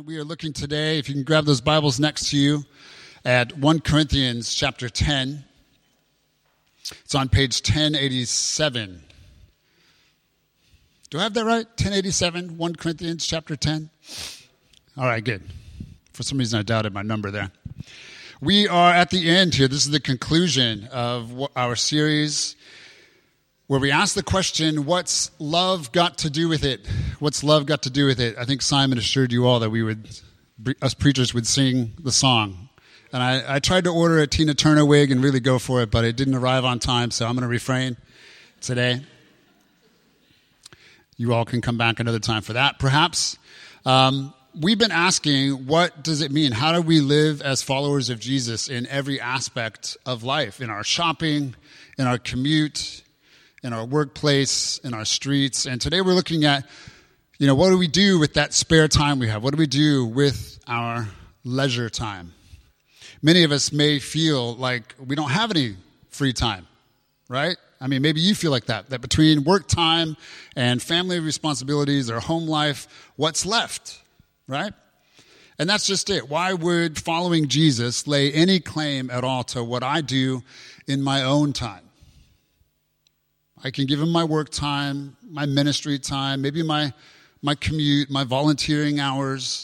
And we are looking today, if you can grab those Bibles next to you, at 1 Corinthians chapter 10. It's on page 1087. Do I have that right? 1087, 1 Corinthians chapter 10? All right, good. For some reason, I doubted my number there. We are at the end here. This is the conclusion of our series where we ask the question, what's love got to do with it? What's love got to do with it? I think Simon assured you all that us preachers would sing the song. And I tried to order a Tina Turner wig and really go for it, but it didn't arrive on time, so I'm going to refrain today. You all can come back another time for that, perhaps. We've been asking, what does it mean? How do we live as followers of Jesus in every aspect of life? In our shopping, in our commute, in our workplace, in our streets. And today we're looking at, what do we do with that spare time we have? What do we do with our leisure time? Many of us may feel like we don't have any free time, right? I mean, maybe you feel like that between work time and family responsibilities or home life, what's left, right? And that's just it. Why would following Jesus lay any claim at all to what I do in my own time? I can give him my work time, my ministry time, maybe my commute, my volunteering hours.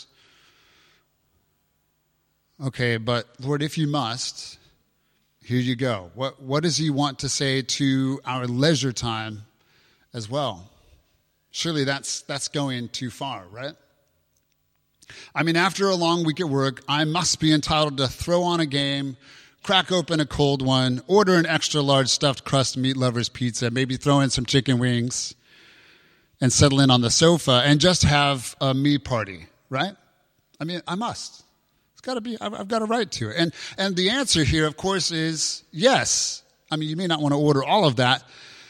Okay, but Lord, if you must, here you go. What does he want to say to our leisure time as well? Surely that's going too far, right? I mean, after a long week at work, I must be entitled to throw on a game, crack open a cold one, order an extra large stuffed crust meat lover's pizza, maybe throw in some chicken wings, and settle in on the sofa and just have a me party, right? I mean, I must. It's got to be. I've got a right to it. And the answer here, of course, is yes. I mean, you may not want to order all of that,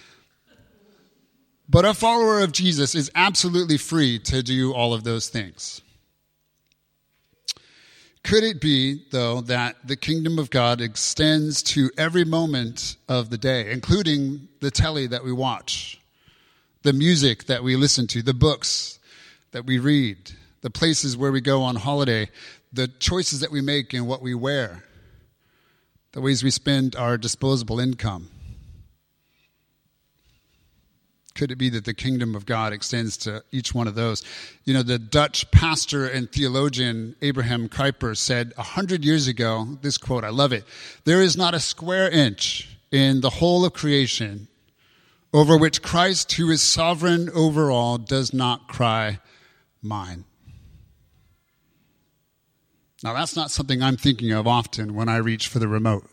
but a follower of Jesus is absolutely free to do all of those things. Could it be, though, that the kingdom of God extends to every moment of the day, including the telly that we watch, the music that we listen to, the books that we read, the places where we go on holiday, the choices that we make in what we wear, the ways we spend our disposable income? Could it be that the kingdom of God extends to each one of those? The Dutch pastor and theologian Abraham Kuyper said 100 years ago, this quote, I love it, "There is not a square inch in the whole of creation over which Christ, who is sovereign over all, does not cry, mine." Now, that's not something I'm thinking of often when I reach for the remote.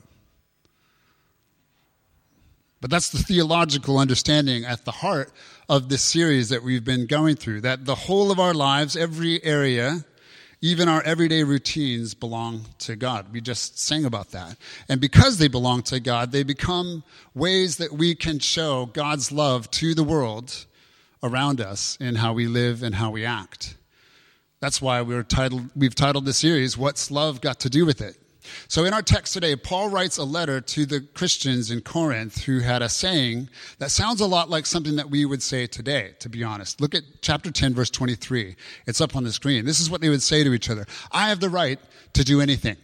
But that's the theological understanding at the heart of this series that we've been going through, that the whole of our lives, every area, even our everyday routines belong to God. We just sang about that. And because they belong to God, they become ways that we can show God's love to the world around us in how we live and how we act. That's why we've titled the series, What's Love Got to Do with It? So in our text today, Paul writes a letter to the Christians in Corinth who had a saying that sounds a lot like something that we would say today, to be honest. Look at chapter 10, verse 23. It's up on the screen. This is what they would say to each other. I have the right to do anything.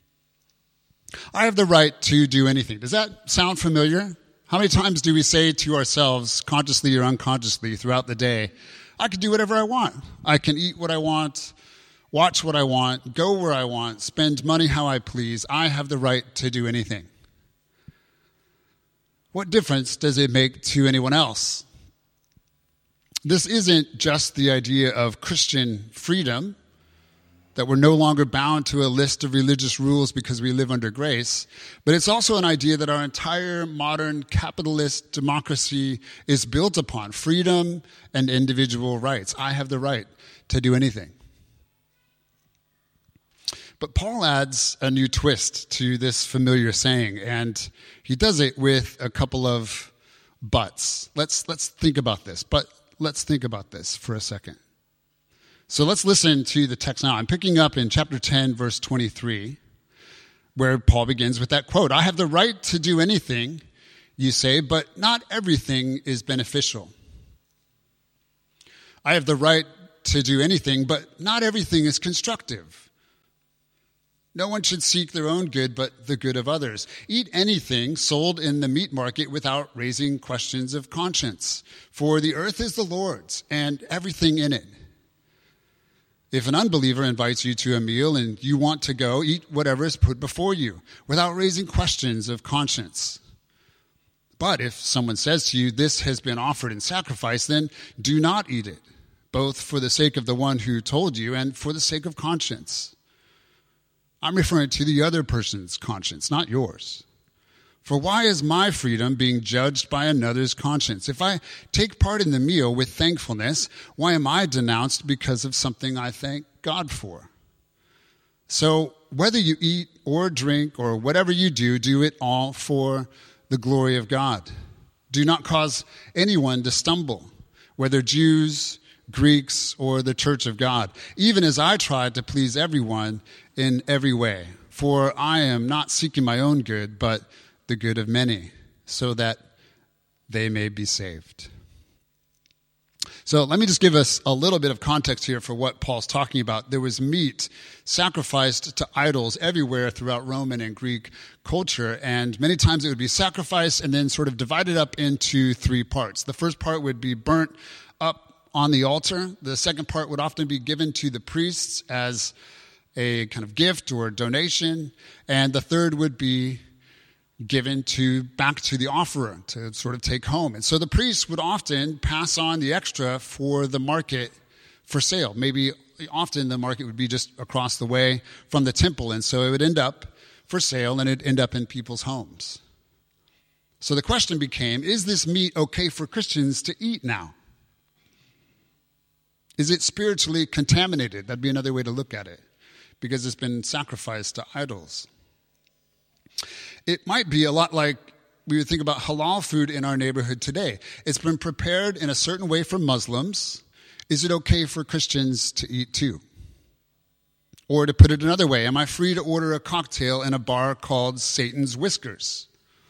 I have the right to do anything. Does that sound familiar? How many times do we say to ourselves, consciously or unconsciously, throughout the day, I can do whatever I want. I can eat what I want, watch what I want, go where I want, spend money how I please. I have the right to do anything. What difference does it make to anyone else? This isn't just the idea of Christian freedom, that we're no longer bound to a list of religious rules because we live under grace, but it's also an idea that our entire modern capitalist democracy is built upon freedom and individual rights. I have the right to do anything. But Paul adds a new twist to this familiar saying, and he does it with a couple of buts. Let's think about this, but let's think about this for a second. So let's listen to the text now. I'm picking up in chapter 10, verse 23, where Paul begins with that quote. I have the right to do anything, you say, but not everything is beneficial. I have the right to do anything, but not everything is constructive. No one should seek their own good, but the good of others. Eat anything sold in the meat market without raising questions of conscience. For the earth is the Lord's, and everything in it. If an unbeliever invites you to a meal and you want to go, eat whatever is put before you, without raising questions of conscience. But if someone says to you, this has been offered in sacrifice, then do not eat it, both for the sake of the one who told you and for the sake of conscience. I'm referring to the other person's conscience, not yours. For why is my freedom being judged by another's conscience? If I take part in the meal with thankfulness, why am I denounced because of something I thank God for? So whether you eat or drink or whatever you do, do it all for the glory of God. Do not cause anyone to stumble, whether Jews, Greeks, or the church of God, even as I try to please everyone in every way. For I am not seeking my own good, but the good of many, so that they may be saved. So let me just give us a little bit of context here for what Paul's talking about. There was meat sacrificed to idols everywhere throughout Roman and Greek culture, and many times it would be sacrificed and then sort of divided up into three parts. The first part would be burnt up on the altar. The second part would often be given to the priests as a kind of gift or donation, and the third would be given back to the offerer to sort of take home. And so the priests would often pass on the extra for the market for sale. Maybe often the market would be just across the way from the temple, and so it would end up for sale and it'd end up in people's homes. So the question became, is this meat okay for Christians to eat now? Is it spiritually contaminated? That'd be another way to look at it, because it's been sacrificed to idols. It might be a lot like we would think about halal food in our neighborhood today. It's been prepared in a certain way for Muslims. Is it okay for Christians to eat too? Or to put it another way, am I free to order a cocktail in a bar called Satan's Whiskers?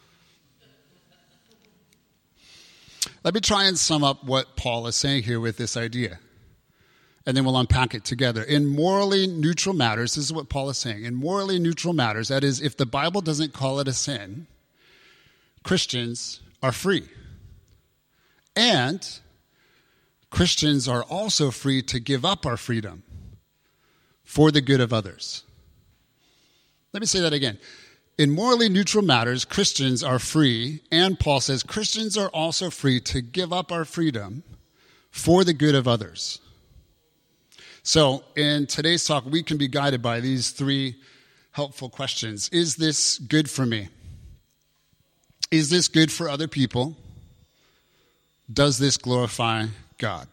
Let me try and sum up what Paul is saying here with this idea, and then we'll unpack it together. In morally neutral matters, this is what Paul is saying. In morally neutral matters, that is, if the Bible doesn't call it a sin, Christians are free. And Christians are also free to give up our freedom for the good of others. Let me say that again. In morally neutral matters, Christians are free, and Paul says Christians are also free to give up our freedom for the good of others. So in today's talk, we can be guided by these three helpful questions. Is this good for me? Is this good for other people? Does this glorify God?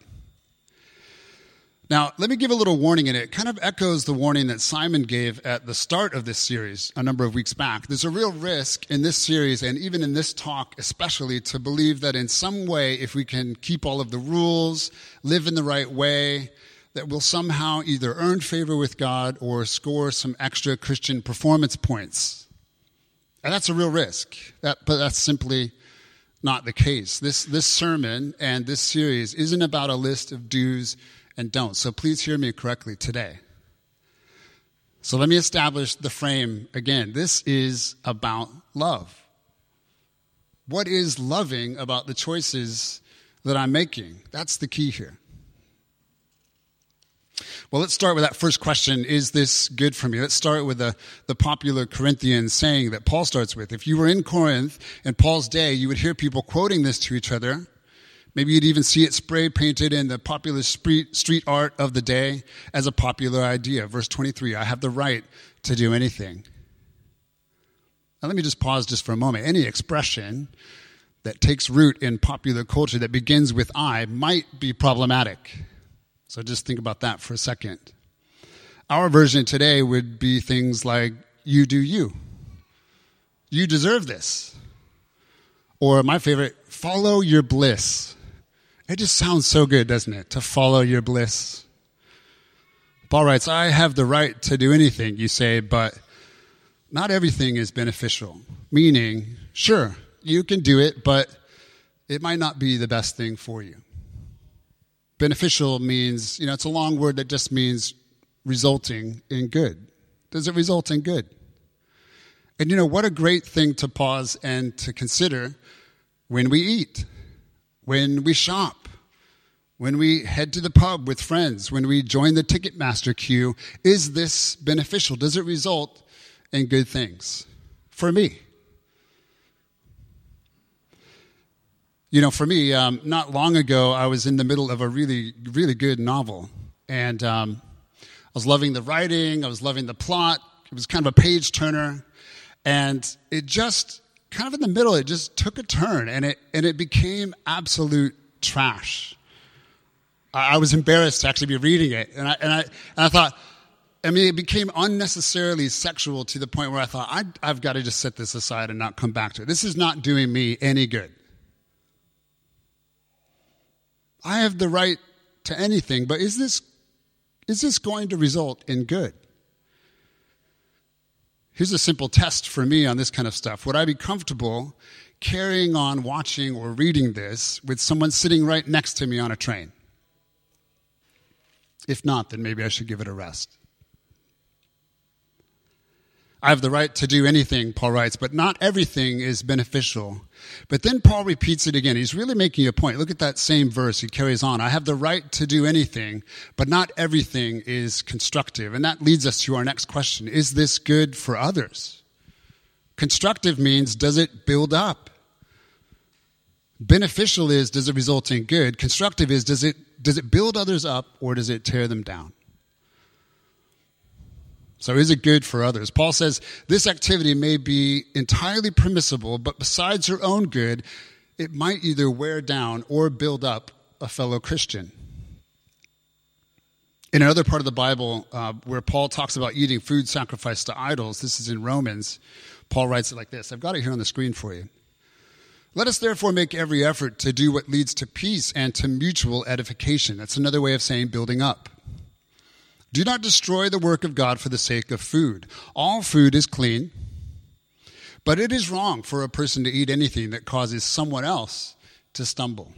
Now, let me give a little warning in it. It kind of echoes the warning that Simon gave at the start of this series a number of weeks back. There's a real risk in this series, and even in this talk especially, to believe that in some way, if we can keep all of the rules, live in the right way, that we'll somehow either earn favor with God or score some extra Christian performance points. And that's a real risk. But that's simply not the case. This sermon and this series isn't about a list of do's and don'ts. So please hear me correctly today. So let me establish the frame again. This is about love. What is loving about the choices that I'm making? That's the key here. Well, let's start with that first question. Is this good for me? Let's start with the popular Corinthian saying that Paul starts with. If you were in Corinth in Paul's day, you would hear people quoting this to each other. Maybe you'd even see it spray painted in the popular street art of the day as a popular idea. Verse 23, I have the right to do anything. Now let me just pause just for a moment. Any expression that takes root in popular culture that begins with I might be problematic. So just think about that for a second. Our version today would be things like, you do you. You deserve this. Or my favorite, follow your bliss. It just sounds so good, doesn't it, to follow your bliss. Paul writes, I have the right to do anything, you say, but not everything is beneficial. Meaning, sure, you can do it, but it might not be the best thing for you. Beneficial means, it's a long word that just means resulting in good. Does it result in good? And what a great thing to pause and to consider when we eat, when we shop, when we head to the pub with friends, when we join the Ticketmaster queue. Is this beneficial? Does it result in good things? For me. For me, not long ago, I was in the middle of a really, really good novel. And I was loving the writing. I was loving the plot. It was kind of a page-turner. And it just, kind of in the middle, it just took a turn. And it became absolute trash. I was embarrassed to actually be reading it. And I thought, it became unnecessarily sexual to the point where I thought, I've got to just set this aside and not come back to it. This is not doing me any good. I have the right to anything, but is this going to result in good? Here's a simple test for me on this kind of stuff. Would I be comfortable carrying on watching or reading this with someone sitting right next to me on a train? If not, then maybe I should give it a rest. I have the right to do anything, Paul writes, but not everything is beneficial. But then Paul repeats it again. He's really making a point. Look at that same verse. He carries on. I have the right to do anything, but not everything is constructive. And that leads us to our next question. Is this good for others? Constructive means, does it build up? Beneficial is, does it result in good? Constructive is, does it build others up or does it tear them down? So is it good for others? Paul says this activity may be entirely permissible, but besides your own good, it might either wear down or build up a fellow Christian. In another part of the Bible where Paul talks about eating food sacrificed to idols, this is in Romans, Paul writes it like this. I've got it here on the screen for you. Let us therefore make every effort to do what leads to peace and to mutual edification. That's another way of saying building up. Do not destroy the work of God for the sake of food. All food is clean, but it is wrong for a person to eat anything that causes someone else to stumble.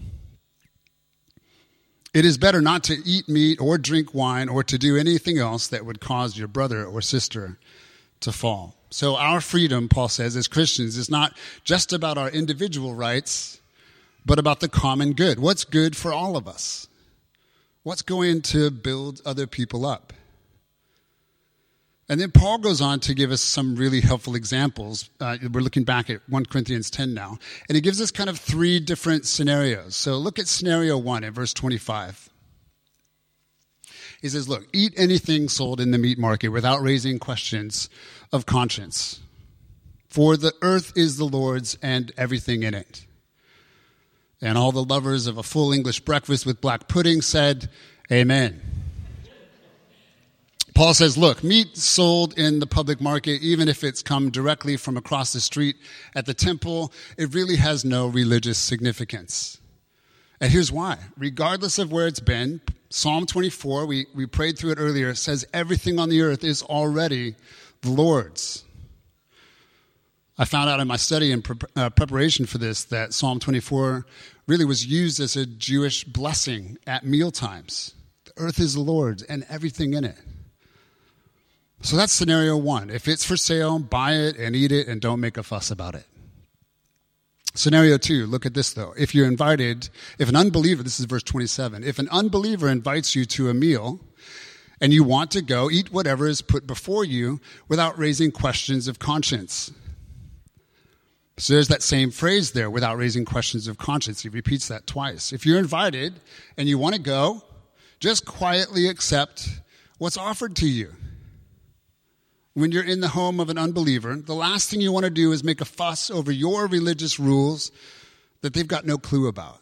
It is better not to eat meat or drink wine or to do anything else that would cause your brother or sister to fall. So our freedom, Paul says, as Christians is not just about our individual rights, but about the common good. What's good for all of us? What's going to build other people up? And then Paul goes on to give us some really helpful examples. We're looking back at 1 Corinthians 10 now. And he gives us kind of three different scenarios. So look at scenario 1 in verse 25. He says, look, eat anything sold in the meat market without raising questions of conscience. For the earth is the Lord's and everything in it. And all the lovers of a full English breakfast with black pudding said, amen. Paul says, look, meat sold in the public market, even if it's come directly from across the street at the temple, it really has no religious significance. And here's why. Regardless of where it's been, Psalm 24, we prayed through it earlier, says everything on the earth is already the Lord's. I found out in my study and preparation for this that Psalm 24 really was used as a Jewish blessing at mealtimes. The earth is the Lord's and everything in it. So that's scenario 1. If it's for sale, buy it and eat it and don't make a fuss about it. Scenario 2, look at this though. If an unbeliever, this is verse 27, if an unbeliever invites you to a meal and you want to go, eat whatever is put before you without raising questions of conscience. So there's that same phrase there, without raising questions of conscience. He repeats that twice. If you're invited and you want to go, just quietly accept what's offered to you. When you're in the home of an unbeliever, the last thing you want to do is make a fuss over your religious rules that they've got no clue about.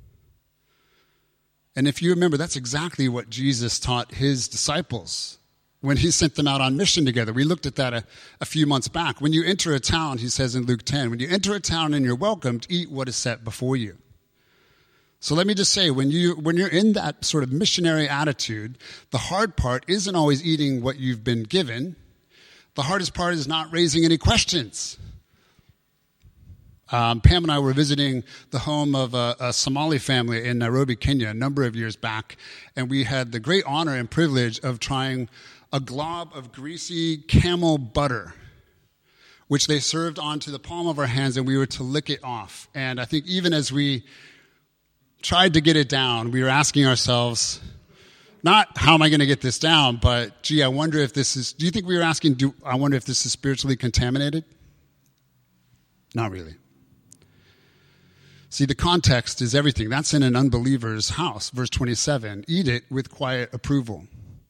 And if you remember, that's exactly what Jesus taught his disciples when he sent them out on mission together. We looked at that a few months back. When you enter a town, he says in Luke 10, when you enter a town and you're welcomed, eat what is set before you. So let me just say, when you're in that sort of missionary attitude, the hard part isn't always eating what you've been given. The hardest part is not raising any questions. Pam and I were visiting the home of a Somali family in Nairobi, Kenya, a number of years back, and we had the great honor and privilege of trying a glob of greasy camel butter, which they served onto the palm of our hands, and we were to lick it off. And I think even as we tried to get it down, we were asking ourselves, not how am I going to get this down, but gee, I wonder if this is, do you think we were asking, I wonder if this is spiritually contaminated? Not really. See, the context is everything. That's in an unbeliever's house. Verse 27, eat it with quiet approval,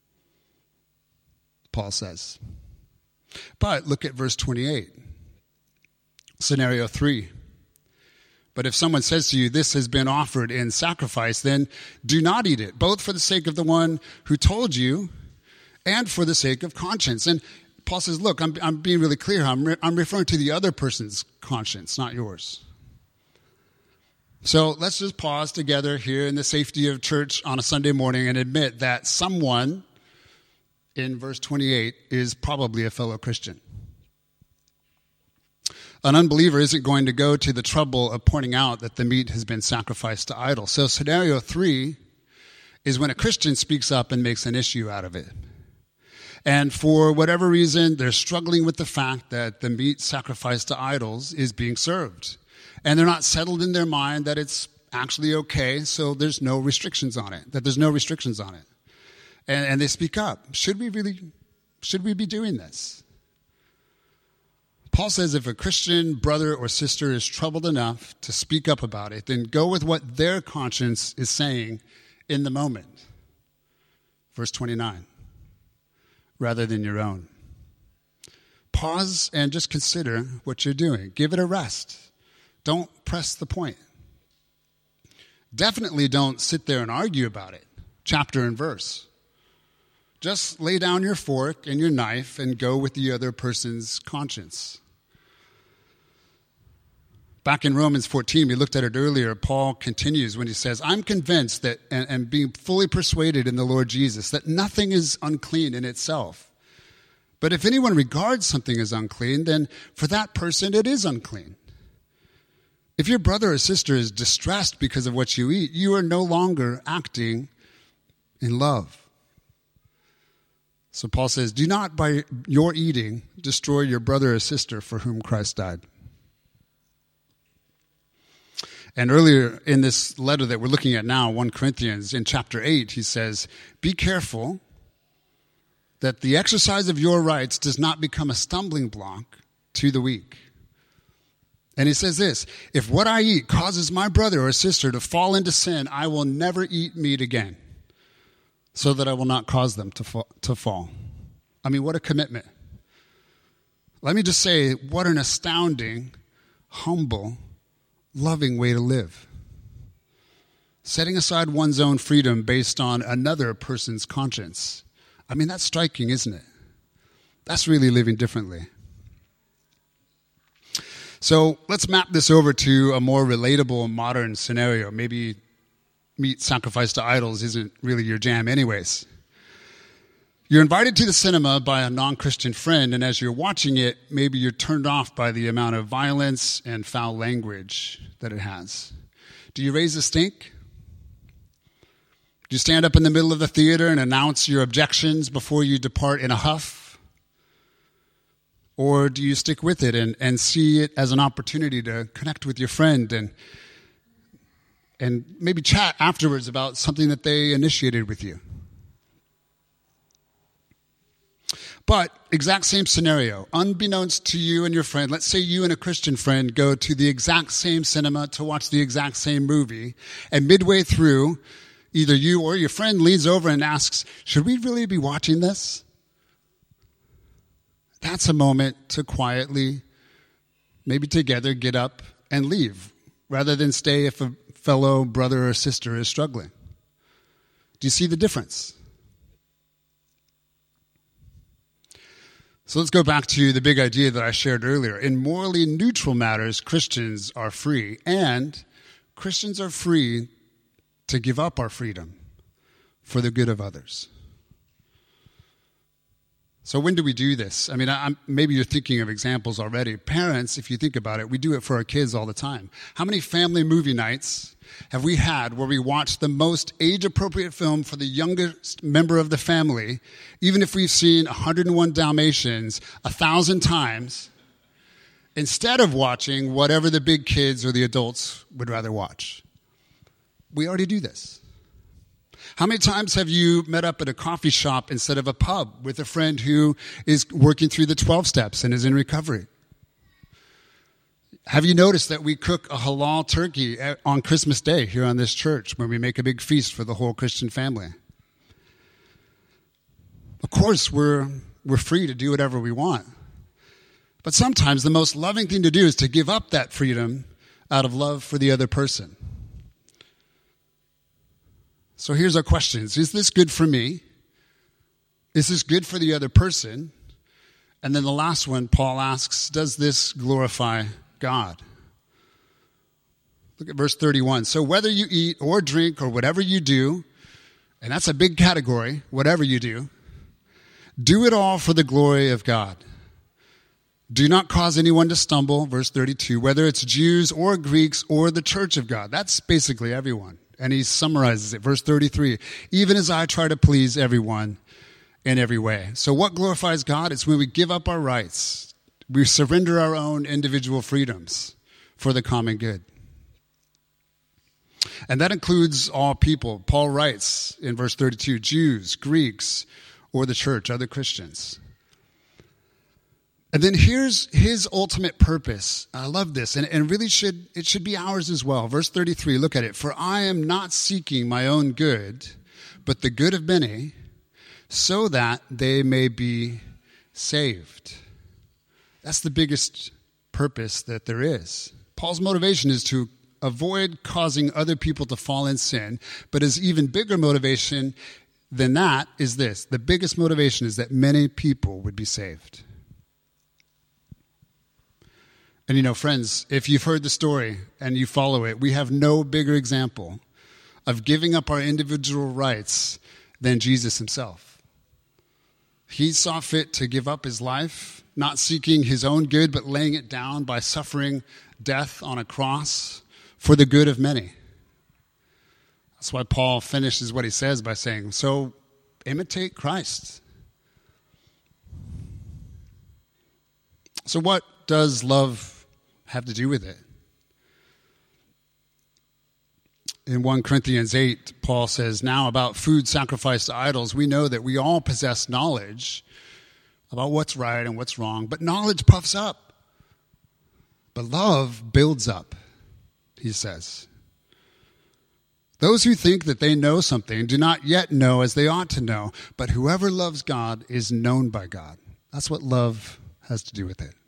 Paul says. But look at verse 28, scenario 3. But if someone says to you, this has been offered in sacrifice, then do not eat it, both for the sake of the one who told you and for the sake of conscience. And Paul says, look, I'm being really clear. I'm referring to the other person's conscience, not yours. So let's just pause together here in the safety of church on a Sunday morning and admit that someone in verse 28 is probably a fellow Christian. An unbeliever isn't going to go to the trouble of pointing out that the meat has been sacrificed to idols. So scenario 3 is when a Christian speaks up and makes an issue out of it. And for whatever reason, they're struggling with the fact that the meat sacrificed to idols is being served. And they're not settled in their mind that it's actually okay, so there's no restrictions on it, that there's no restrictions on it. And they speak up. Should we be doing this? Paul says if a Christian brother or sister is troubled enough to speak up about it, then go with what their conscience is saying in the moment. Verse 29, rather than your own. Pause and just consider what you're doing. Give it a rest. Don't press the point. Definitely don't sit there and argue about it, chapter and verse. Just lay down your fork and your knife and go with the other person's conscience. Back in Romans 14, we looked at it earlier, Paul continues when he says, I'm convinced that, and being fully persuaded in the Lord Jesus, that nothing is unclean in itself. But if anyone regards something as unclean, then for that person it is unclean. If your brother or sister is distressed because of what you eat, you are no longer acting in love. So Paul says, do not by your eating destroy your brother or sister for whom Christ died. And earlier in this letter that we're looking at now, 1 Corinthians, in chapter 8, he says, be careful that the exercise of your rights does not become a stumbling block to the weak. And he says this, if what I eat causes my brother or sister to fall into sin, I will never eat meat again, so that I will not cause them to fall. I mean, what a commitment. Let me just say, what an astounding, humble, loving way to live. Setting aside one's own freedom based on another person's conscience. I mean, that's striking, isn't it? That's really living differently. So let's map this over to a more relatable modern scenario. Maybe meat sacrificed to idols isn't really your jam anyways. You're invited to the cinema by a non-Christian friend, and as you're watching it, maybe you're turned off by the amount of violence and foul language that it has. Do you raise a stink? Do you stand up in the middle of the theater and announce your objections before you depart in a huff? Or do you stick with it and see it as an opportunity to connect with your friend and maybe chat afterwards about something that they initiated with you? But exact same scenario, unbeknownst to you and your friend, let's say you and a Christian friend go to the exact same cinema to watch the exact same movie, and midway through, either you or your friend leans over and asks, should we really be watching this? That's a moment to quietly, maybe together, get up and leave, rather than stay if a fellow brother or sister is struggling. Do you see the difference? So let's go back to the big idea that I shared earlier. In morally neutral matters, Christians are free, and Christians are free to give up our freedom for the good of others. So when do we do this? I mean, maybe you're thinking of examples already. Parents, if you think about it, we do it for our kids all the time. How many family movie nights have we had where we watched the most age-appropriate film for the youngest member of the family, even if we've seen 101 Dalmatians 1,000 times, instead of watching whatever the big kids or the adults would rather watch? We already do this. How many times have you met up at a coffee shop instead of a pub with a friend who is working through the 12 steps and is in recovery? Have you noticed that we cook a halal turkey on Christmas Day here on this church when we make a big feast for the whole Christian family? Of course, we're free to do whatever we want. But sometimes the most loving thing to do is to give up that freedom out of love for the other person. So here's our questions. Is this good for me? Is this good for the other person? And then the last one, Paul asks, does this glorify God? Look at verse 31. So whether you eat or drink or whatever you do, and that's a big category, whatever you do it all for the glory of God. Do not cause anyone to stumble, verse 32, whether it's Jews or Greeks or the church of God. That's basically everyone. And he summarizes it, verse 33, even as I try to please everyone in every way. So what glorifies God? It's when we give up our rights. We surrender our own individual freedoms for the common good. And that includes all people. Paul writes in verse 32, Jews, Greeks, or the church, other Christians. And then here's his ultimate purpose. I love this, and really it should be ours as well. Verse 33, look at it. For I am not seeking my own good, but the good of many, so that they may be saved. That's the biggest purpose that there is. Paul's motivation is to avoid causing other people to fall in sin, but his even bigger motivation than that is this. The biggest motivation is that many people would be saved. And you know, friends, if you've heard the story and you follow it, we have no bigger example of giving up our individual rights than Jesus himself. He saw fit to give up his life, not seeking his own good, but laying it down by suffering death on a cross for the good of many. That's why Paul finishes what he says by saying, so imitate Christ. So what does love have to do with it? In 1 Corinthians 8, Paul says, now about food sacrificed to idols, we know that we all possess knowledge about what's right and what's wrong, but knowledge puffs up. But love builds up, he says. Those who think that they know something do not yet know as they ought to know, but whoever loves God is known by God. That's what love has to do with it.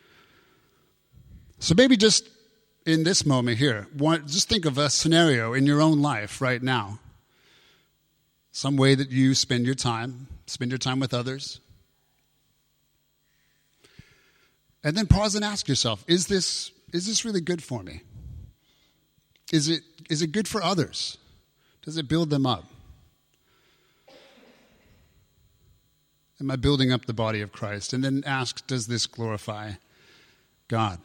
So maybe just in this moment here, just think of a scenario in your own life right now. Some way that you spend your time with others. And then pause and ask yourself, is this really good for me? Is it good for others? Does it build them up? Am I building up the body of Christ? And then ask, does this glorify God?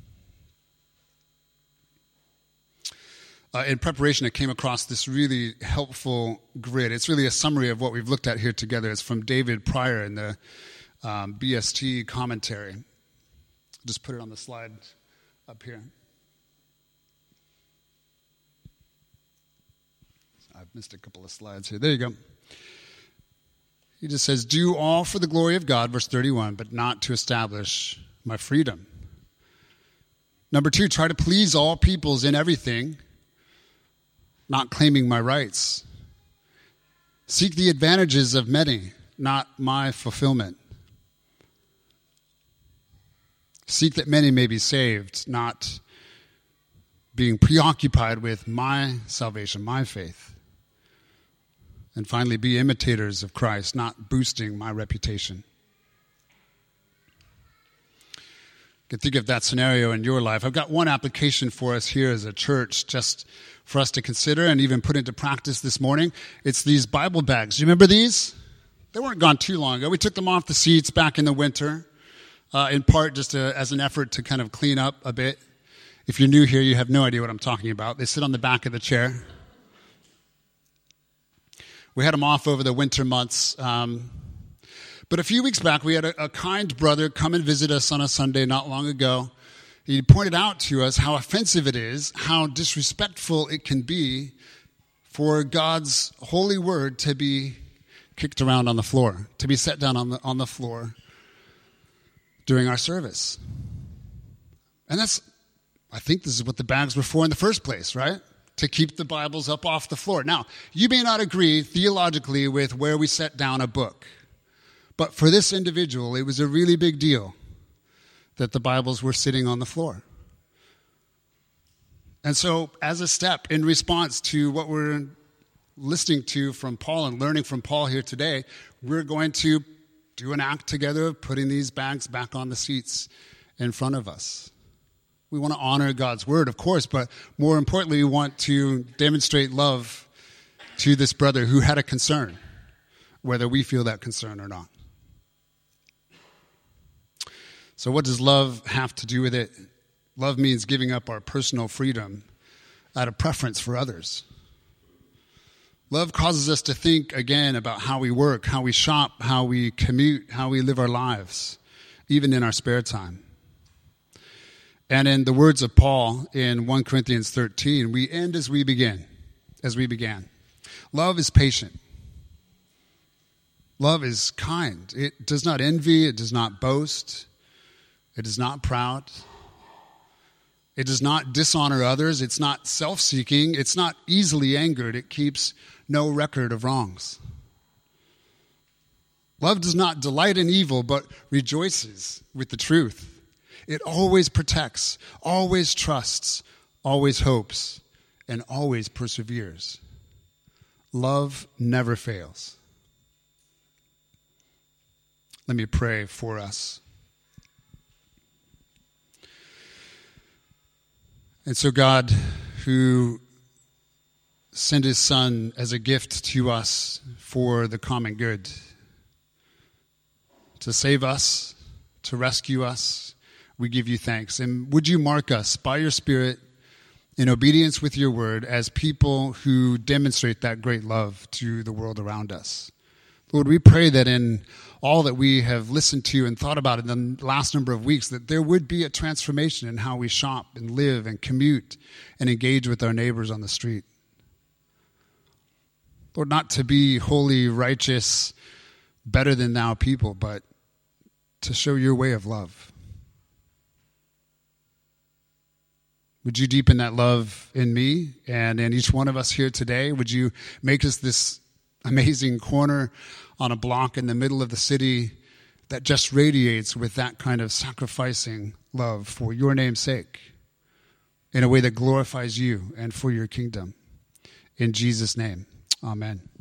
In preparation, I came across this really helpful grid. It's really a summary of what we've looked at here together. It's from David Pryor in the BST commentary. Just put it on the slide up here. I've missed a couple of slides here. There you go. He just says, do all for the glory of God, verse 31, but not to establish my freedom. Number 2, try to please all peoples in everything, not claiming my rights. Seek the advantages of many, not my fulfillment. Seek that many may be saved, not being preoccupied with my salvation, my faith. And finally, be imitators of Christ, not boosting my reputation. You can think of that scenario in your life. I've got one application for us here as a church, just for us to consider and even put into practice this morning. It's these Bible bags. Do you remember these? They weren't gone too long ago. We took them off the seats back in the winter, in part just as an effort to kind of clean up a bit. If you're new here, you have no idea what I'm talking about. They sit on the back of the chair. We had them off over the winter months. But a few weeks back, we had a kind brother come and visit us on a Sunday not long ago. He pointed out to us how offensive it is, how disrespectful it can be for God's holy word to be kicked around on the floor, to be set down on the floor during our service. And I think this is what the bags were for in the first place, right? To keep the Bibles up off the floor. Now, you may not agree theologically with where we set down a book, but for this individual, it was a really big deal that the Bibles were sitting on the floor. And so, as a step in response to what we're listening to from Paul and learning from Paul here today, we're going to do an act together of putting these bags back on the seats in front of us. We want to honor God's word, of course, but more importantly, we want to demonstrate love to this brother who had a concern, whether we feel that concern or not. So what does love have to do with it? Love means giving up our personal freedom out of preference for others. Love causes us to think again about how we work, how we shop, how we commute, how we live our lives, even in our spare time. And in the words of Paul in 1 Corinthians 13, we end as we began. Love is patient. Love is kind. It does not envy. It does not boast. It is not proud. It does not dishonor others. It's not self-seeking. It's not easily angered. It keeps no record of wrongs. Love does not delight in evil, but rejoices with the truth. It always protects, always trusts, always hopes, and always perseveres. Love never fails. Let me pray for us. And so God, who sent his Son as a gift to us for the common good, to save us, to rescue us, we give you thanks. And would you mark us by your Spirit in obedience with your word as people who demonstrate that great love to the world around us. Lord, we pray that in all that we have listened to and thought about in the last number of weeks, that there would be a transformation in how we shop and live and commute and engage with our neighbors on the street. Lord, not to be holy, righteous, better than thou people, but to show your way of love. Would you deepen that love in me and in each one of us here today? Would you make us this amazing corner on a block in the middle of the city that just radiates with that kind of sacrificing love for your name's sake in a way that glorifies you and for your kingdom. In Jesus' name, amen.